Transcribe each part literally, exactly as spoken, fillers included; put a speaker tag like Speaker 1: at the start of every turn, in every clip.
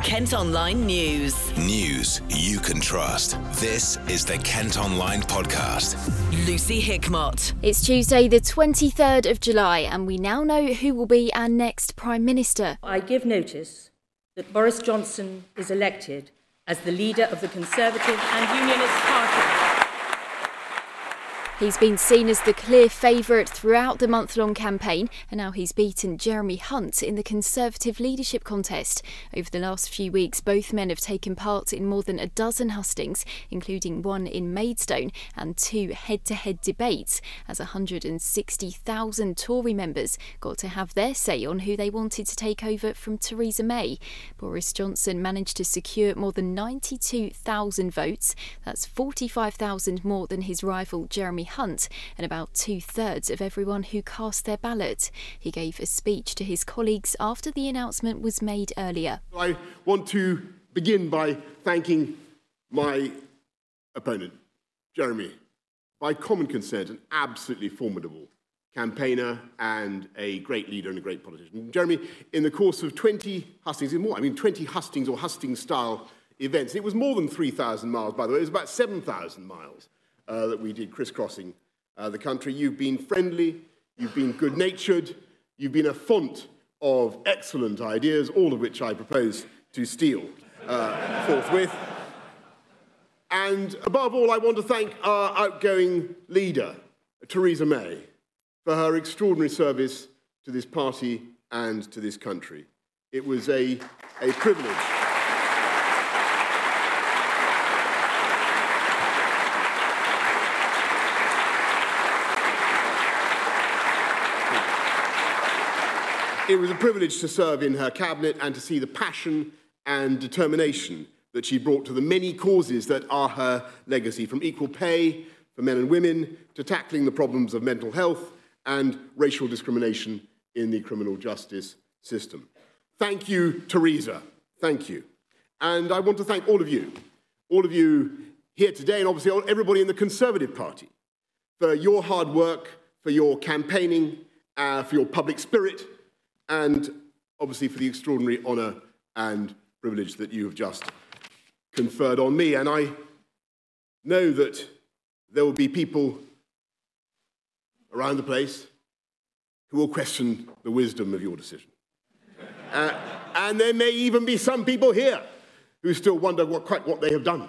Speaker 1: Kent Online News.
Speaker 2: News you can trust. This is the Kent Online Podcast.
Speaker 1: Lucy Hickmott.
Speaker 3: It's Tuesday the twenty-third of July and we now know who will be our next Prime Minister.
Speaker 4: I give notice that Boris Johnson is elected as the leader of the Conservative and Unionist Party.
Speaker 3: He's been seen as the clear favourite throughout the month-long campaign, and now he's beaten Jeremy Hunt in the Conservative leadership contest. Over the last few weeks, both men have taken part in more than a dozen hustings, including one in Maidstone and two head-to-head debates, as one hundred sixty thousand Tory members got to have their say on who they wanted to take over from Theresa May. Boris Johnson managed to secure more than ninety-two thousand votes. That's forty-five thousand more than his rival Jeremy Hunt, and about two-thirds of everyone who cast their ballot. He gave a speech to his colleagues after the announcement was made earlier.
Speaker 5: I want to begin by thanking my opponent, Jeremy, by common consent, an absolutely formidable campaigner and a great leader and a great politician. Jeremy, in the course of twenty hustings, in more, I mean twenty hustings or husting-style events, it was more than three thousand miles, by the way, it was about seven thousand miles. Uh, that we did crisscrossing uh, the country. You've been friendly, you've been good-natured, you've been a font of excellent ideas, all of which I propose to steal uh, forthwith. And above all, I want to thank our outgoing leader, Theresa May, for her extraordinary service to this party and to this country. It was a, a privilege. It was a privilege to serve in her cabinet and to see the passion and determination that she brought to the many causes that are her legacy, from equal pay for men and women to tackling the problems of mental health and racial discrimination in the criminal justice system. Thank you, Theresa. Thank you. And I want to thank all of you, all of you here today, and obviously everybody in the Conservative Party, for your hard work, for your campaigning, uh, for your public spirit, and obviously for the extraordinary honour and privilege that you have just conferred on me. And I know that there will be people around the place who will question the wisdom of your decision. Uh, and there may even be some people here who still wonder what, quite what they have done.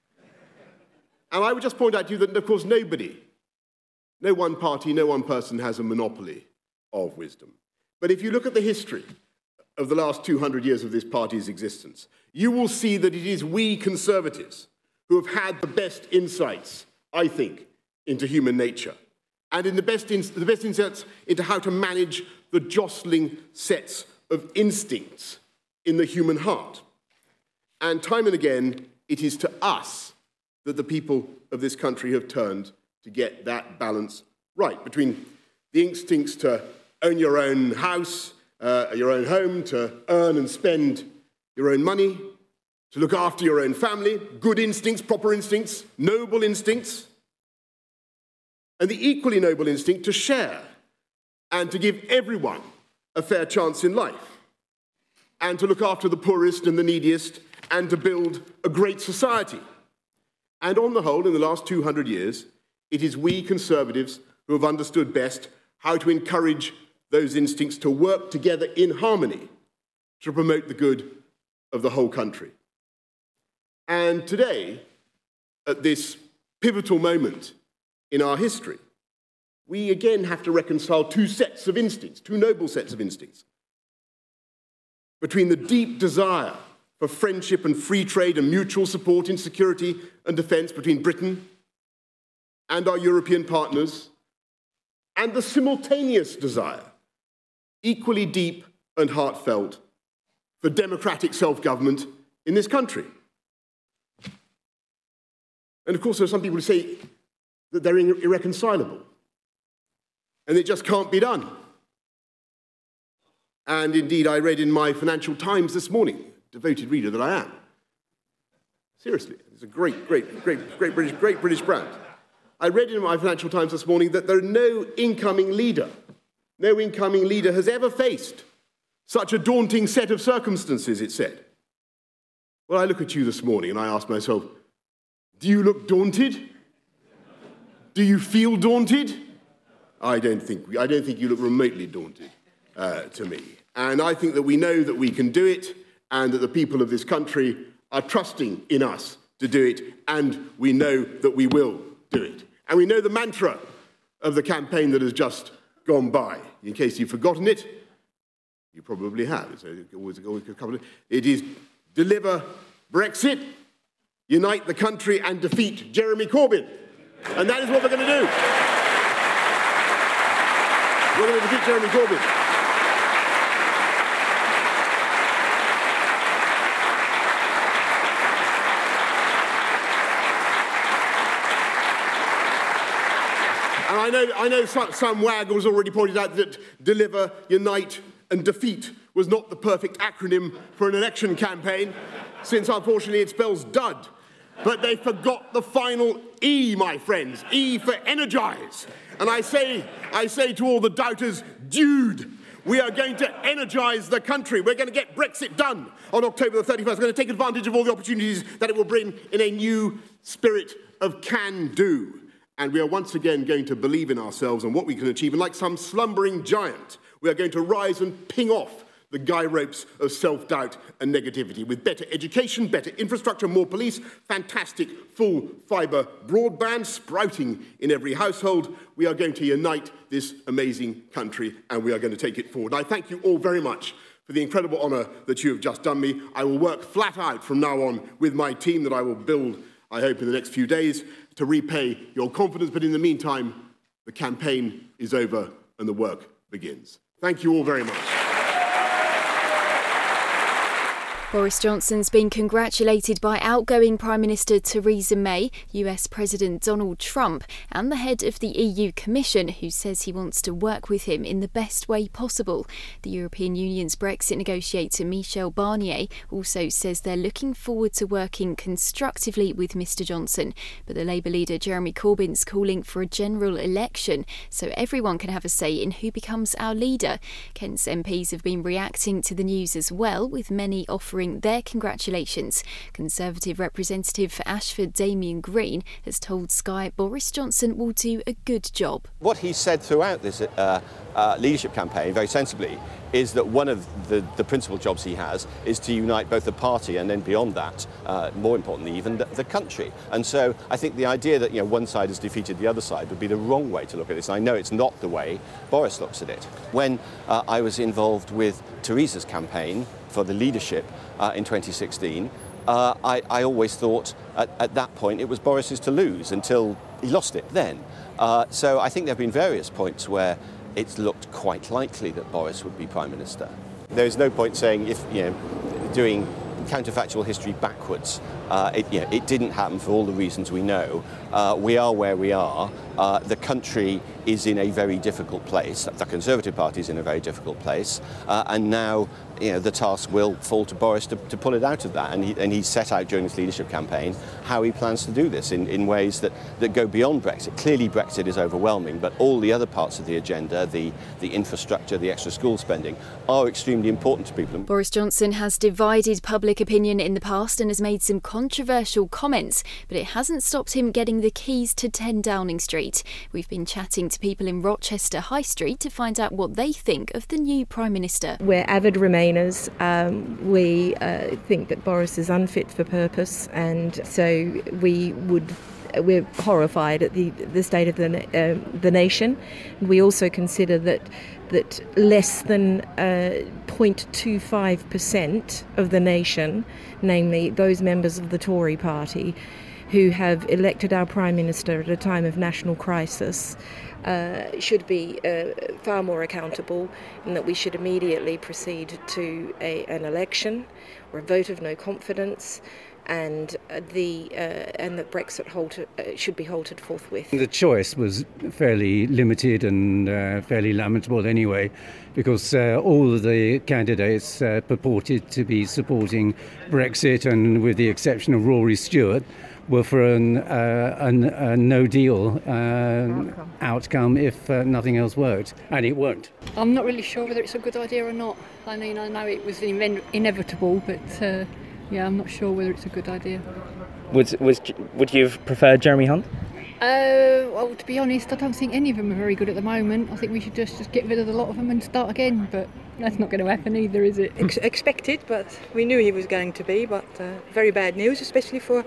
Speaker 5: And I would just point out to you that, of course, nobody, no one party, no one person has a monopoly of wisdom. But if you look at the history of the last two hundred years of this party's existence, you will see that it is we Conservatives who have had the best insights, I think, into human nature, and in the best, in, the best insights into how to manage the jostling sets of instincts in the human heart. And time and again, it is to us that the people of this country have turned to get that balance right between the instincts to own your own house, uh, your own home, to earn and spend your own money, to look after your own family, good instincts, proper instincts, noble instincts, and the equally noble instinct to share and to give everyone a fair chance in life, and to look after the poorest and the neediest, and to build a great society. And on the whole, in the last two hundred years, it is we Conservatives who have understood best how to encourage those instincts to work together in harmony to promote the good of the whole country. And today, at this pivotal moment in our history, we again have to reconcile two sets of instincts, two noble sets of instincts, between the deep desire for friendship and free trade and mutual support in security and defence between Britain and our European partners, and the simultaneous desire, equally deep and heartfelt, for democratic self-government in this country. And of course, there are some people who say that they're irreconcilable, and it just can't be done. And indeed, I read in my Financial Times this morning, devoted reader that I am, seriously, it's a great, great, great, great British, great British brand. I read in my Financial Times this morning that there are no incoming leader No incoming leader has ever faced such a daunting set of circumstances, it said. Well, I look at you this morning and I ask myself, do you look daunted? Do you feel daunted? I don't think, I don't think you look remotely daunted uh, to me. And I think that we know that we can do it and that the people of this country are trusting in us to do it, and we know that we will do it. And we know the mantra of the campaign that has just gone by. In case you've forgotten it, you probably have. So always, always a couple of, it is deliver Brexit, unite the country and defeat Jeremy Corbyn. And that is what we're going to do. We're going to defeat Jeremy Corbyn. And I know, I know Sam Wagg has already pointed out that deliver, unite and defeat was not the perfect acronym for an election campaign, since unfortunately it spells dud. But they forgot the final E, my friends, E for energise. And I say, I say to all the doubters, dude, we are going to energise the country. We're going to get Brexit done on October the thirty-first. We're going to take advantage of all the opportunities that it will bring in a new spirit of can-do. And we are once again going to believe in ourselves and what we can achieve. And like some slumbering giant, we are going to rise and ping off the guy ropes of self-doubt and negativity with better education, better infrastructure, more police, fantastic full fibre broadband sprouting in every household. We are going to unite this amazing country and we are going to take it forward. I thank you all very much for the incredible honour that you have just done me. I will work flat out from now on with my team that I will build, I hope, in the next few days to repay your confidence. But in the meantime, the campaign is over and the work begins. Thank you all very much.
Speaker 3: Boris Johnson's been congratulated by outgoing Prime Minister Theresa May, U S President Donald Trump, and the head of the E U Commission, who says he wants to work with him in the best way possible. The European Union's Brexit negotiator Michel Barnier also says they're looking forward to working constructively with Mr Johnson. But the Labour leader Jeremy Corbyn's calling for a general election so everyone can have a say in who becomes our leader. Kent's M Ps have been reacting to the news as well, with many offering their congratulations. Conservative representative for Ashford Damian Green has told Sky Boris Johnson will do a good job.
Speaker 6: What he said throughout this uh, uh, leadership campaign, very sensibly, is that one of the, the principal jobs he has is to unite both the party and then beyond that, uh, more importantly even, the, the country. And so I think the idea that you know one side has defeated the other side would be the wrong way to look at this. And I know it's not the way Boris looks at it. When uh, I was involved with Theresa's campaign for the leadership uh, in twenty sixteen, uh, I, I always thought at, at that point it was Boris's to lose until he lost it then. Uh, so I think there have been various points where it's looked quite likely that Boris would be Prime Minister. There is no point saying if, you know, doing counterfactual history backwards. Uh, it, you know, it didn't happen for all the reasons we know. Uh, we are where we are. Uh, the country is in a very difficult place. The Conservative Party is in a very difficult place. Uh, and now, you know, the task will fall to Boris to, to pull it out of that. And he, and he set out during his leadership campaign how he plans to do this in, in ways that, that go beyond Brexit. Clearly, Brexit is overwhelming, but all the other parts of the agenda, the, the infrastructure, the extra school spending, are extremely important to people.
Speaker 3: Boris Johnson has divided public opinion in the past and has made some controversial comments, but it hasn't stopped him getting the keys to ten Downing Street. We've been chatting to people in Rochester High Street to find out what they think of the new Prime Minister.
Speaker 7: We're avid Remainers. Um, we uh, think that Boris is unfit for purpose, and so we would we're horrified at the the state of the uh, the nation. We also consider that that less than uh, zero point two five percent of the nation, namely those members of the Tory party who have elected our Prime Minister at a time of national crisis, uh, should be uh, far more accountable, and that we should immediately proceed to a, an election or a vote of no confidence, and uh, the uh, and that Brexit halted, uh, should be halted forthwith.
Speaker 8: The choice was fairly limited and uh, fairly lamentable anyway, because uh, all of the candidates uh, purported to be supporting Brexit, and with the exception of Rory Stewart, were for an, uh, an, a no-deal uh, outcome. outcome if uh, nothing else worked, and it won't.
Speaker 9: I'm not really sure whether it's a good idea or not. I mean, I know it was ine- inevitable, but uh, yeah, I'm not sure whether it's a good idea.
Speaker 10: Would was would you have preferred Jeremy Hunt?
Speaker 9: Uh, well, to be honest, I don't think any of them are very good at the moment. I think we should just, just get rid of a lot of them and start again, but that's not going to happen either, is it?
Speaker 11: Ex- expected, but we knew he was going to be, but uh, very bad news, especially for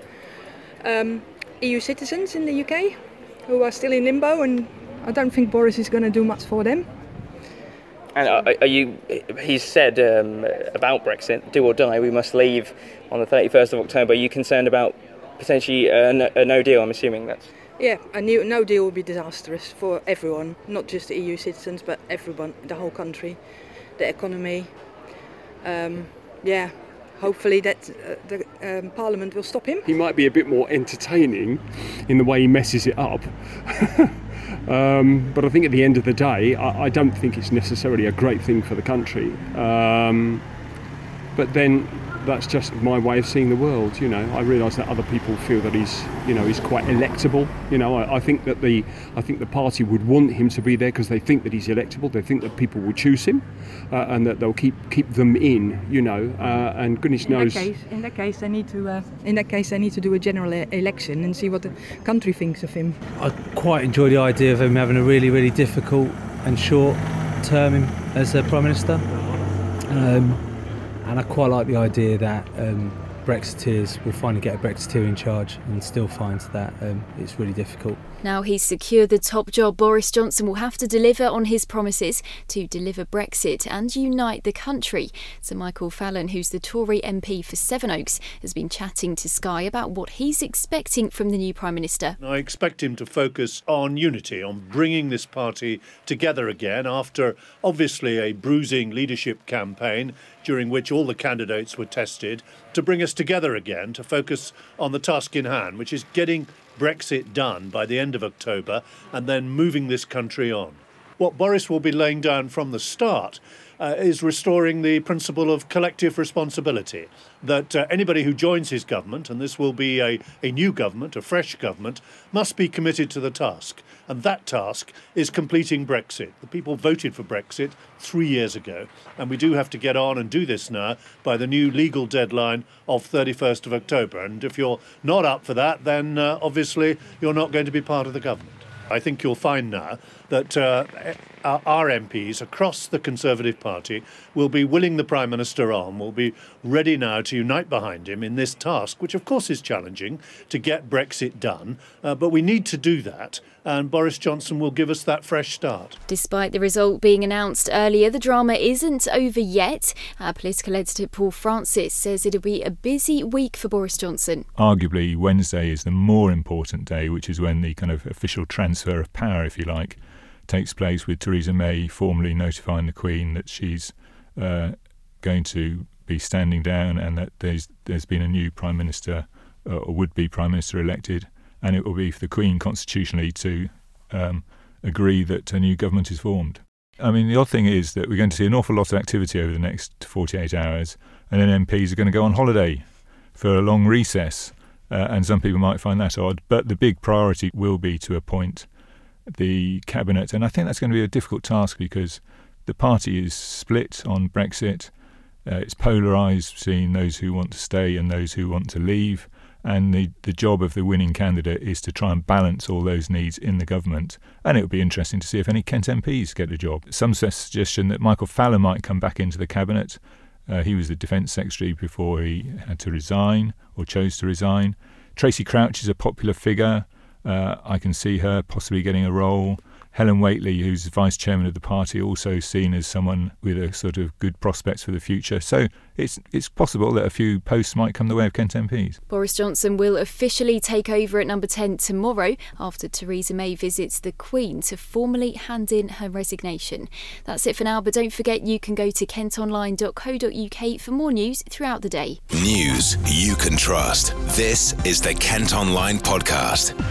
Speaker 11: um, E U citizens in the U K who are still in limbo, and I don't think Boris is going to do much for them.
Speaker 10: And are, are you? He's said um, about Brexit, do or die, we must leave on the thirty-first of October. Are you concerned about potentially a no, a no deal? I'm assuming that's...
Speaker 11: Yeah, a new, no deal would be disastrous for everyone, not just the E U citizens, but everyone, the whole country, the economy. Um, yeah, hopefully that uh, the um, Parliament will stop him.
Speaker 12: He might be a bit more entertaining in the way he messes it up. um, but I think at the end of the day, I, I don't think it's necessarily a great thing for the country. Um, but then that's just my way of seeing the world, you know. I realise that other people feel that he's, you know, he's quite electable. You know, I, I think that the, I think the party would want him to be there because they think that he's electable. They think that people will choose him, uh, and that they'll keep keep them in. You know, uh, and goodness
Speaker 11: in
Speaker 12: knows.
Speaker 11: That case, in that case, they need to. Uh, in that case, they need to do a general e- election and see what the country thinks of him.
Speaker 13: I quite enjoy the idea of him having a really, really difficult and short term as a Prime Minister. Um, And I quite like the idea that um, Brexiteers will finally get a Brexiteer in charge, and still find that um, it's really difficult.
Speaker 3: Now he's secured the top job, Boris Johnson will have to deliver on his promises to deliver Brexit and unite the country. Sir Michael Fallon, who's the Tory M P for Sevenoaks, has been chatting to Sky about what he's expecting from the new Prime Minister.
Speaker 14: I expect him to focus on unity, on bringing this party together again after obviously a bruising leadership campaign during which all the candidates were tested, to bring us together again, to focus on the task in hand, which is getting Brexit done by the end of October and then moving this country on. What Boris will be laying down from the start uh, is restoring the principle of collective responsibility, that uh, anybody who joins his government, and this will be a, a new government, a fresh government, must be committed to the task. And that task is completing Brexit. The people voted for Brexit three years ago, and we do have to get on and do this now by the new legal deadline of thirty-first of October. And if you're not up for that, then uh, obviously you're not going to be part of the government. I think you'll find now that uh, our M Ps across the Conservative Party will be willing the Prime Minister on, will be ready now to unite behind him in this task, which of course is challenging, to get Brexit done. Uh, but we need to do that, and Boris Johnson will give us that fresh start.
Speaker 3: Despite the result being announced earlier, the drama isn't over yet. Our political editor Paul Francis says it'll be a busy week for Boris Johnson.
Speaker 15: Arguably, Wednesday is the more important day, which is when the kind of official transfer of power, if you like, takes place, with Theresa May formally notifying the Queen that she's uh, going to be standing down, and that there's there's been a new Prime Minister, uh, or would-be Prime Minister elected, and it will be for the Queen constitutionally to um, agree that a new government is formed. I mean, the odd thing is that we're going to see an awful lot of activity over the next forty-eight hours, and then M Ps are going to go on holiday for a long recess, uh, and some people might find that odd, but the big priority will be to appoint the cabinet, and I think that's going to be a difficult task because the party is split on Brexit. Uh, it's polarised, seeing those who want to stay and those who want to leave, and the, the job of the winning candidate is to try and balance all those needs in the government. And it would be interesting to see if any Kent M Ps get a job. Some suggestion that Michael Fallon might come back into the cabinet. Uh, he was the Defence Secretary before he had to resign, or chose to resign. Tracy Crouch is a popular figure. Uh, I can see her possibly getting a role. Helen Whately, who's vice chairman of the party, also seen as someone with a sort of good prospects for the future. So it's it's possible that a few posts might come the way of Kent M Ps.
Speaker 3: Boris Johnson will officially take over at number ten tomorrow after Theresa May visits the Queen to formally hand in her resignation. That's it for now, but don't forget you can go to kent online dot co dot uk for more news throughout the day.
Speaker 2: News you can trust. This is the Kent Online Podcast.